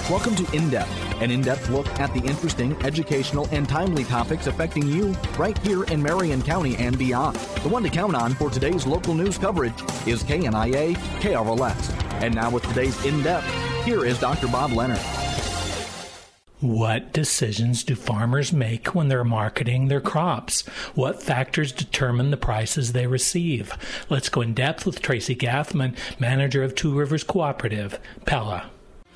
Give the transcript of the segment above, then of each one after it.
Welcome to In Depth, an in-depth look at the interesting, educational, and timely topics affecting you right here in Marion County and beyond. The one to count on for today's local news coverage is KNIA KRLS. And now with today's In Depth, here is Dr. Bob Leonard. What decisions do farmers make when they're marketing their crops? What factors determine the prices they receive? Let's go in depth with Tracy Gathman, manager of Two Rivers Cooperative, Pella.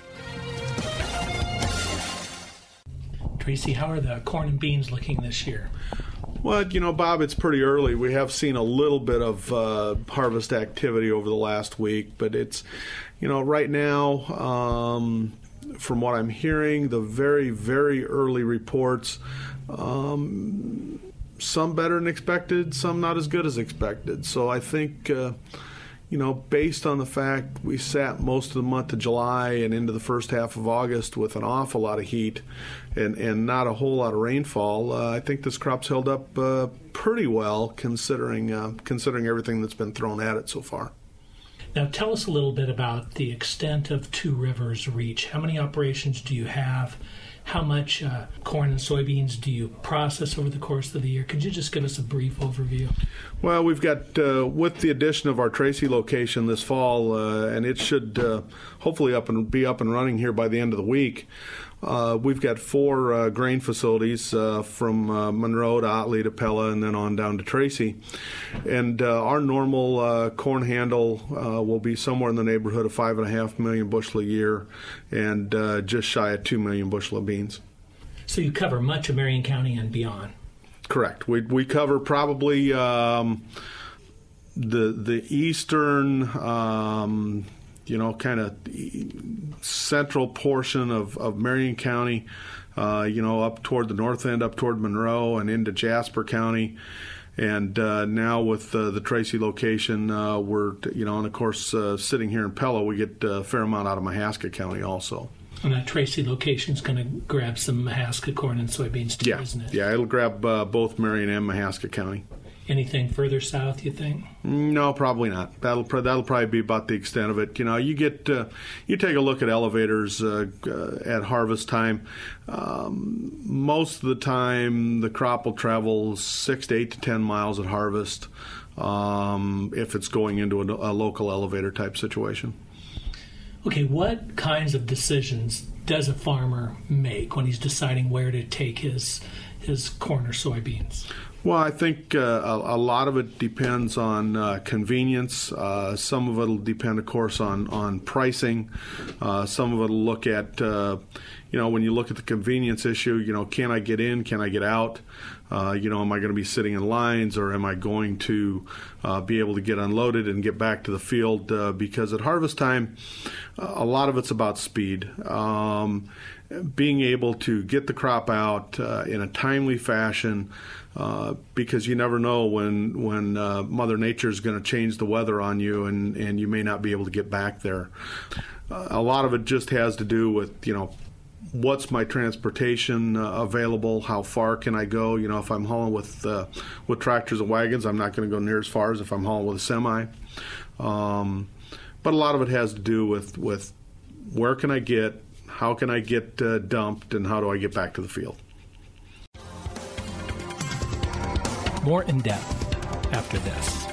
Tracy, how are the corn and beans looking this year? Well, Bob, it's pretty early. We have seen a little bit of harvest activity over the last week, but it's, right now, from what I'm hearing, the very, very early reports, some better than expected, some not as good as expected. So I think, based on the fact we sat most of the month of July and into the first half of August with an awful lot of heat and not a whole lot of rainfall, I think this crop's held up pretty well considering everything that's been thrown at it so far. Now tell us a little bit about the extent of Two Rivers' reach. How many operations do you have? How much corn and soybeans do you process over the course of the year? Could you just give us a brief overview? Well, we've got, with the addition of our Tracy location this fall, and it should hopefully be up and running here by the end of the week, we've got 4 grain facilities from Monroe to Otley to Pella and then on down to Tracy. And our normal corn handle will be somewhere in the neighborhood of 5.5 million bushel a year and just shy of 2 million bushel of beans. So you cover much of Marion County and beyond. Correct. We cover probably the eastern kind of central portion of Marion County, up toward the north end, up toward Monroe and into Jasper County. And now with the Tracy location, we're, and of course, sitting here in Pella, we get a fair amount out of Mahaska County also. And that Tracy location is going to grab some Mahaska corn and soybeans too, isn't it? Yeah, it'll grab both Marion and Mahaska County. Anything further south, you think? No, probably not. That'll probably be about the extent of it. You get you take a look at elevators at harvest time. Most of the time, the crop will travel 6 to 8 to 10 miles at harvest if it's going into a local elevator type situation. Okay, what kinds of decisions does a farmer make when he's deciding where to take his corn or soybeans? Well, I think a lot of it depends on convenience. Some of it will depend, of course, on pricing. Some of it will look at, when you look at the convenience issue, can I get in? Can I get out? Am I going to be sitting in lines, or am I going to be able to get unloaded and get back to the field? Because at harvest time, a lot of it's about speed. Being able to get the crop out in a timely fashion, because you never know when Mother Nature is going to change the weather on you, and you may not be able to get back there. A lot of it just has to do with, what's my transportation available? How far can I go? If I'm hauling with tractors and wagons, I'm not going to go near as far as if I'm hauling with a semi. But a lot of it has to do with where can I get, how can I get dumped, and how do I get back to the field? More in depth after this.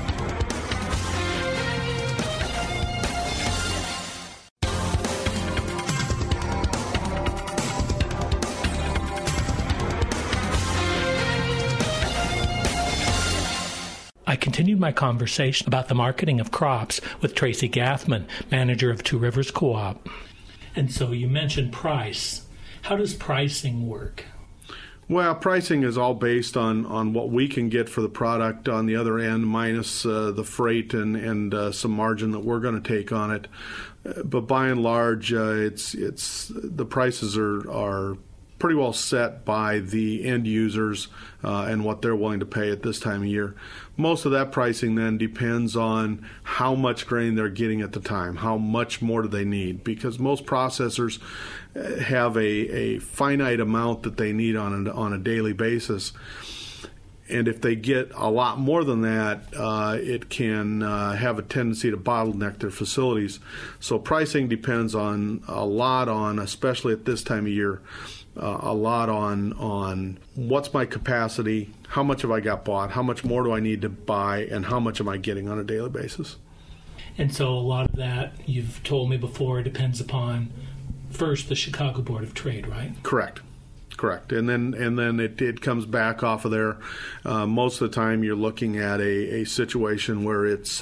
I continued my conversation about the marketing of crops with Tracy Gathman, manager of Two Rivers Co-op. And so you mentioned price. How does pricing work? Well, pricing is all based on what we can get for the product on the other end, minus the freight and some margin that we're going to take on it. But by and large, it's the prices are pretty well set by the end users and what they're willing to pay at this time of year. Most of that pricing then depends on how much grain they're getting at the time. How much more do they need? Because most processors have a finite amount that they need on a daily basis. And if they get a lot more than that, it can have a tendency to bottleneck their facilities. So pricing depends a lot on, especially at this time of year, a lot on what's my capacity, how much have I got bought, how much more do I need to buy, and how much am I getting on a daily basis. And so a lot of that, you've told me before, depends upon, first, the Chicago Board of Trade, right? Correct. And then it comes back off of there. Most of the time you're looking at a situation where it's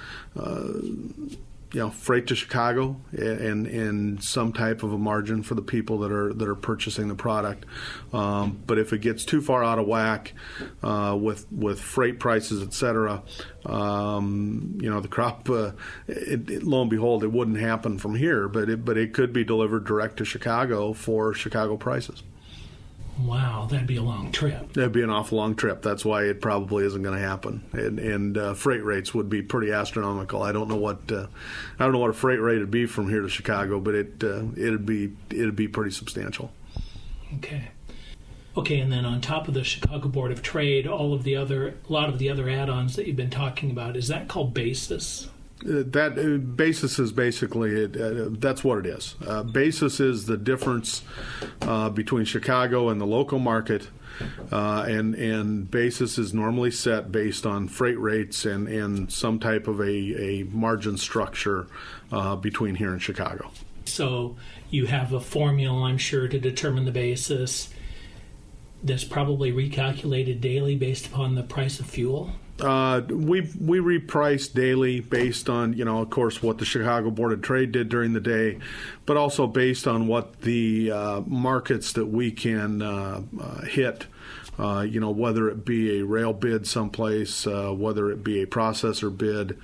freight to Chicago and some type of a margin for the people that are purchasing the product. But if it gets too far out of whack with freight prices, et cetera, the crop, lo and behold, it wouldn't happen from here, but it could be delivered direct to Chicago for Chicago prices. Wow, that'd be a long trip. That'd be an awful long trip. That's why it probably isn't going to happen. And freight rates would be pretty astronomical. I don't know what a freight rate would be from here to Chicago, but it'd be pretty substantial. Okay, and then on top of the Chicago Board of Trade, a lot of the other add-ons that you've been talking about, is that called basis? That basis is basically that's what it is. Basis is the difference between Chicago and the local market, and basis is normally set based on freight rates and some type of a margin structure between here and Chicago. So you have a formula, I'm sure, to determine the basis. That's probably recalculated daily based upon the price of fuel. We reprice daily based on, of course, what the Chicago Board of Trade did during the day, but also based on what the markets that we can hit, whether it be a rail bid someplace, whether it be a processor bid,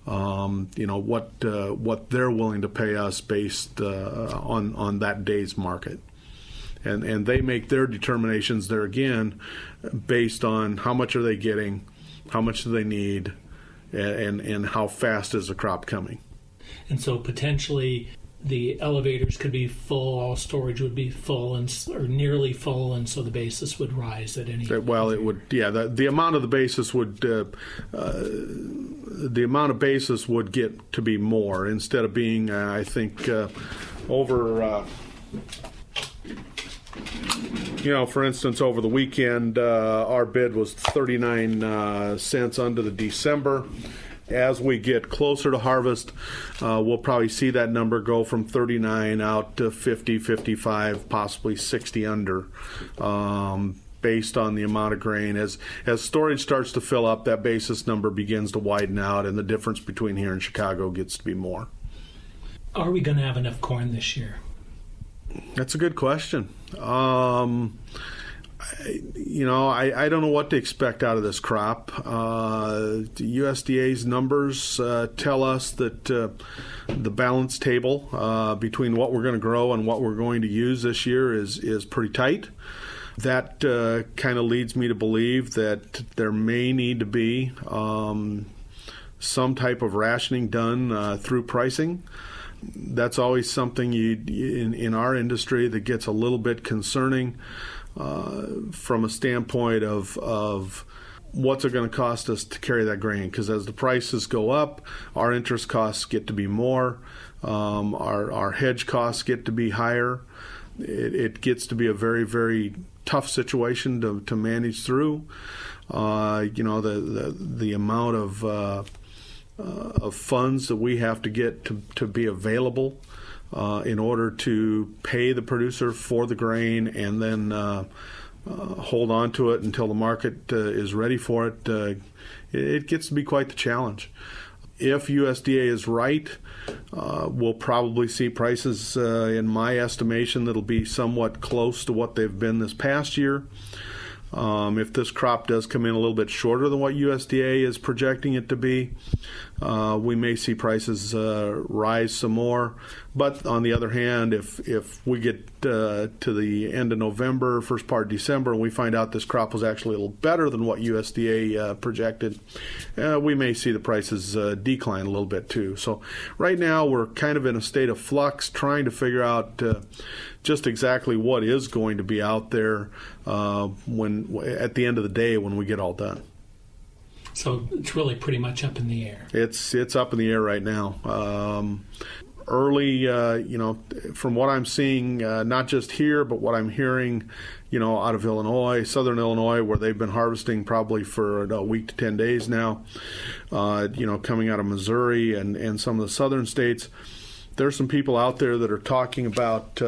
what they're willing to pay us based on that day's market. And they make their determinations there again based on how much are they getting, how much do they need, and how fast is the crop coming. And so potentially the elevators could be full, all storage would be full or nearly full, and so the basis would rise at any point. Well, it would, yeah. The amount of the basis would get to be more instead of being, I think, over. For instance, over the weekend, our bid was 39 cents under the December. As we get closer to harvest, we'll probably see that number go from 39 out to 50, 55, possibly 60 under, based on the amount of grain. As storage starts to fill up, that basis number begins to widen out, and the difference between here and Chicago gets to be more. Are we going to have enough corn this year? That's a good question. I don't know what to expect out of this crop. The USDA's numbers tell us that the balance table between what we're going to grow and what we're going to use this year is pretty tight. That kind of leads me to believe that there may need to be some type of rationing done through pricing. That's always something in our industry that gets a little bit concerning from a standpoint of what's it going to cost us to carry that grain. Because as the prices go up, our interest costs get to be more, our hedge costs get to be higher. It gets to be a very, very tough situation to manage through. The amount of funds that we have to get to be available in order to pay the producer for the grain and then hold on to it until the market is ready for it. It gets to be quite the challenge. If USDA is right, we'll probably see prices, in my estimation, that'll be somewhat close to what they've been this past year. If this crop does come in a little bit shorter than what USDA is projecting it to be, we may see prices rise some more. But on the other hand, if we get to the end of November, first part of December, and we find out this crop was actually a little better than what USDA projected, we may see the prices decline a little bit too. So right now we're kind of in a state of flux, trying to figure out just exactly what is going to be out there when at the end of the day when we get all done. So it's really pretty much up in the air. It's up in the air right now. Early, from what I'm seeing, not just here, but what I'm hearing, out of Illinois, southern Illinois, where they've been harvesting probably for a week to 10 days now, coming out of Missouri and some of the southern states, there's some people out there that are talking about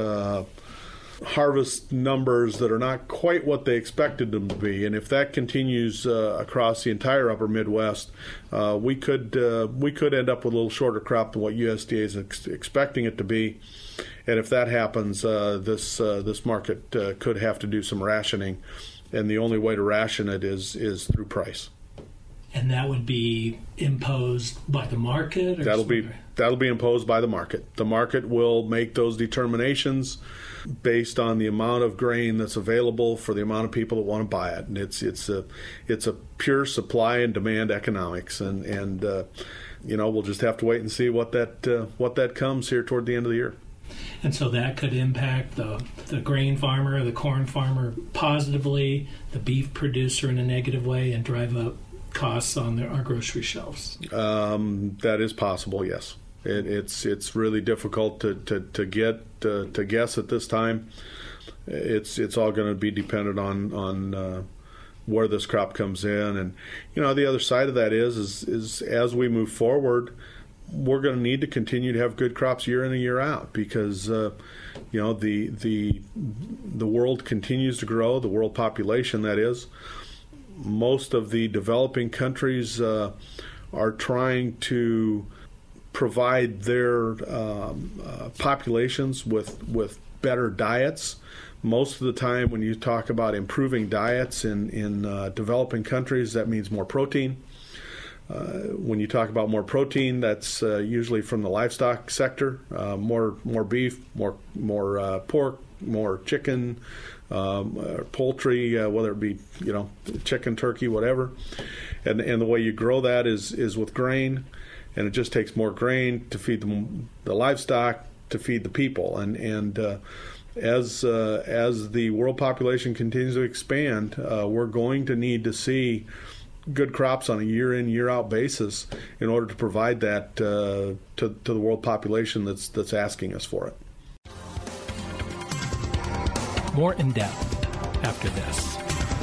harvest numbers that are not quite what they expected them to be, and if that continues across the entire upper Midwest, we could end up with a little shorter crop than what USDA is expecting it to be. And if that happens, this market could have to do some rationing, and the only way to ration it is through price. And that would be imposed by the market? Or That'll be imposed by the market. The market will make those determinations based on the amount of grain that's available for the amount of people that want to buy it. And it's a pure supply and demand economics, and we'll just have to wait and see what that comes here toward the end of the year. And so that could impact the grain farmer, the corn farmer positively, the beef producer in a negative way, and drive up costs on our grocery shelves. That is possible, yes. It's really difficult to guess at this time. It's all going to be dependent on where this crop comes in, and the other side of that is as we move forward, we're going to need to continue to have good crops year in and year out, because the world continues to grow, the world population, that is. Most of the developing countries are trying to provide their populations with better diets. Most of the time when you talk about improving diets in developing countries, that means more protein. When you talk about more protein, that's usually from the livestock sector, more beef, more pork, more chicken, poultry, whether it be chicken, turkey, whatever, and the way you grow that is with grain, and it just takes more grain to feed the livestock to feed the people, and as the world population continues to expand, we're going to need to see good crops on a year in, year out basis in order to provide that to the world population that's asking us for it. More in depth after this.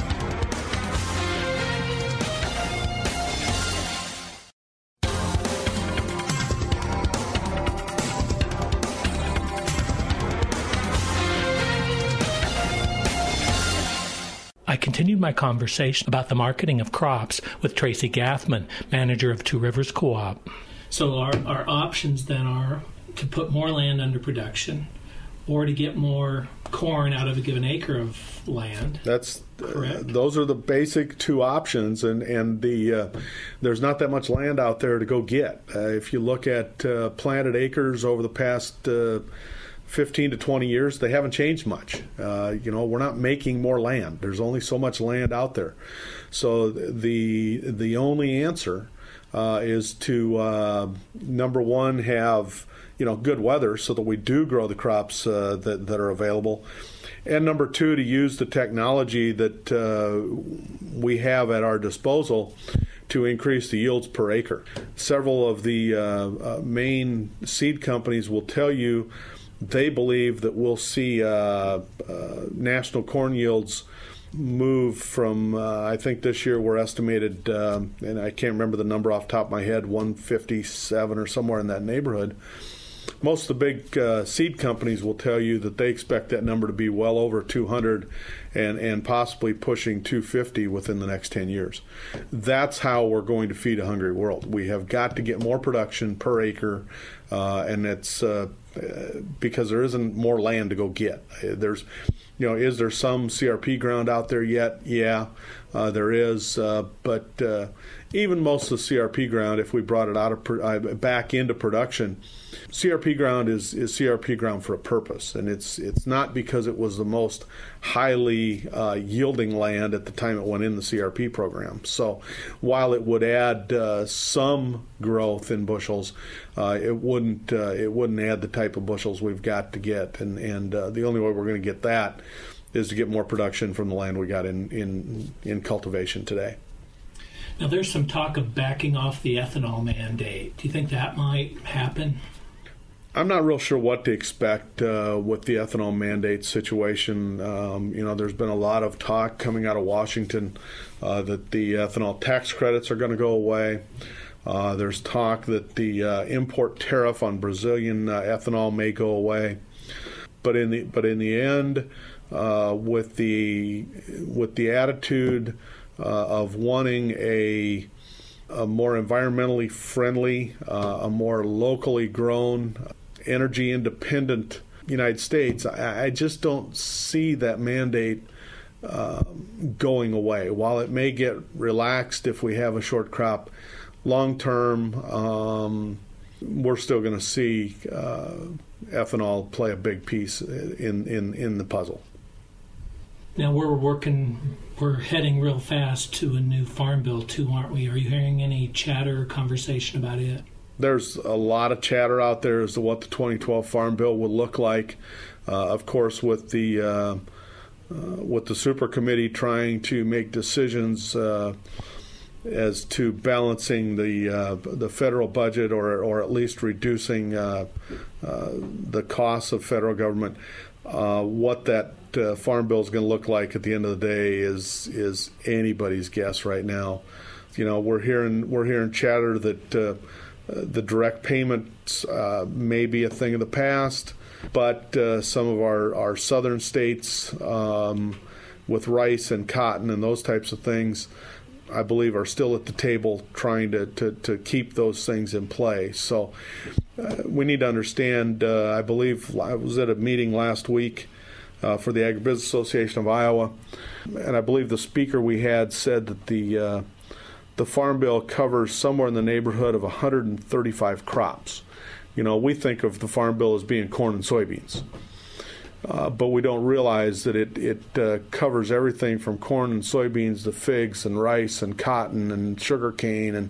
I continued my conversation about the marketing of crops with Tracy Gathman, manager of Two Rivers Co-op. So our options then are to put more land under production, or to get more corn out of a given acre of land. That's correct. Those are the basic two options, and there's not that much land out there to go get. If you look at planted acres over the past 15 to 20 years, they haven't changed much. We're not making more land. There's only so much land out there. So the only answer is to number one, have good weather so that we do grow the crops that are available, and number two, to use the technology that we have at our disposal to increase the yields per acre. Several of the main seed companies will tell you they believe that we'll see national corn yields move from, I think this year we're estimated, and I can't remember the number off the top of my head, 157 or somewhere in that neighborhood. Most of the big seed companies will tell you that they expect that number to be well over 200 and possibly pushing 250 within the next 10 years. That's how we're going to feed a hungry world. We have got to get more production per acre, and it's because there isn't more land to go get. There's, is there some CRP ground out there yet? Yeah, there is, but even most of the CRP ground, if we brought it out of back into production, CRP ground is CRP ground for a purpose, and it's not because it was the most highly yielding land at the time it went in the CRP program. So while it would add some growth in bushels, it wouldn't add the type of bushels we've got to get, and the only way we're going to get that is to get more production from the land we got in cultivation today. Now, there's some talk of backing off the ethanol mandate. Do you think that might happen? I'm not real sure what to expect with the ethanol mandate situation. There's been a lot of talk coming out of Washington that the ethanol tax credits are going to go away. There's talk that the import tariff on Brazilian ethanol may go away. But in the end, with the attitude of wanting a more environmentally friendly, a more locally grown, energy independent United States, I just don't see that mandate going away. While it may get relaxed if we have a short crop, long term, we're still going to see ethanol play a big piece in the puzzle. Now we're heading real fast to a new farm bill too, aren't we? Are you hearing any chatter or conversation about it? There's a lot of chatter out there as to what the 2012 farm bill will look like. Of course, with the super committee trying to make decisions as to balancing the federal budget or at least reducing the costs of federal government, what that farm bill is going to look like at the end of the day is anybody's guess right now. We're hearing chatter that the direct payments may be a thing of the past, but some of our southern states with rice and cotton and those types of things, I believe, are still at the table trying to keep those things in play. So we need to understand, I believe I was at a meeting last week for the Agribusiness Association of Iowa, and I believe the speaker we had said that the Farm Bill covers somewhere in the neighborhood of 135 crops. We think of the Farm Bill as being corn and soybeans. But we don't realize that it covers everything from corn and soybeans to figs and rice and cotton and sugar cane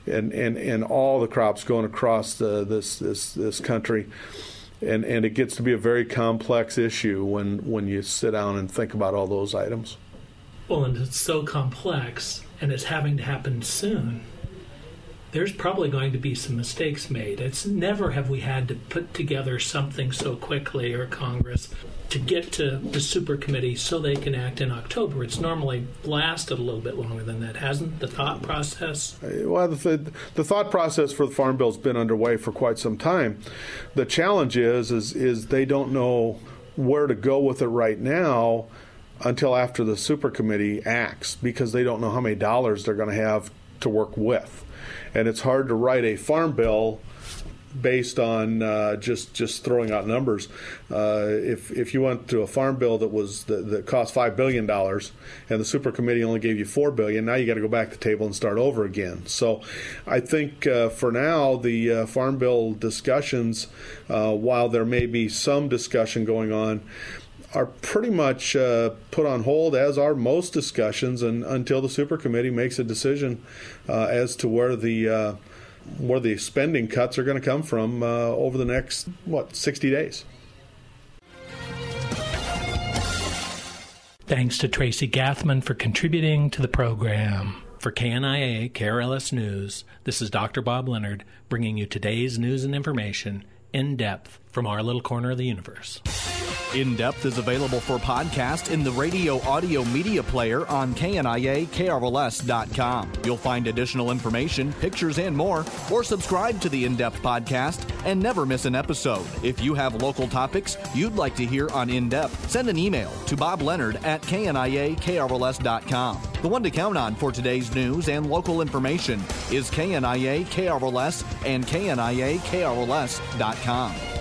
and all the crops going across this country. And it gets to be a very complex issue when you sit down and think about all those items. Well, and it's so complex, and it's having to happen soon. There's probably going to be some mistakes made. It's never have we had to put together something so quickly, or Congress, to get to the super committee so they can act in October. It's normally lasted a little bit longer than that, hasn't the thought process? Well, the thought process for the Farm Bill has been underway for quite some time. The challenge is they don't know where to go with it right now until after the super committee acts, because they don't know how many dollars they're going to have to work with. And it's hard to write a farm bill based on just throwing out numbers. If you went to a farm bill that cost $5 billion and the super committee only gave you $4 billion, now you got to go back to the table and start over again. So I think for now the farm bill discussions, while there may be some discussion going on, are pretty much put on hold, as are most discussions, until the super committee makes a decision as to where the spending cuts are going to come from over the next 60 days. Thanks to Tracy Gathman for contributing to the program. For KNIA KRLS News, this is Dr. Bob Leonard bringing you today's news and information in depth from our little corner of the universe. In Depth is available for podcast in the radio audio media player on KNIA-KRLS.com. You'll find additional information, pictures, and more, or subscribe to the In Depth podcast and never miss an episode. If you have local topics you'd like to hear on In Depth, send an email to bobleonard@KNIA-KRLS.com. The one to count on for today's news and local information is KNIA-KRLS and KNIA-KRLS.com.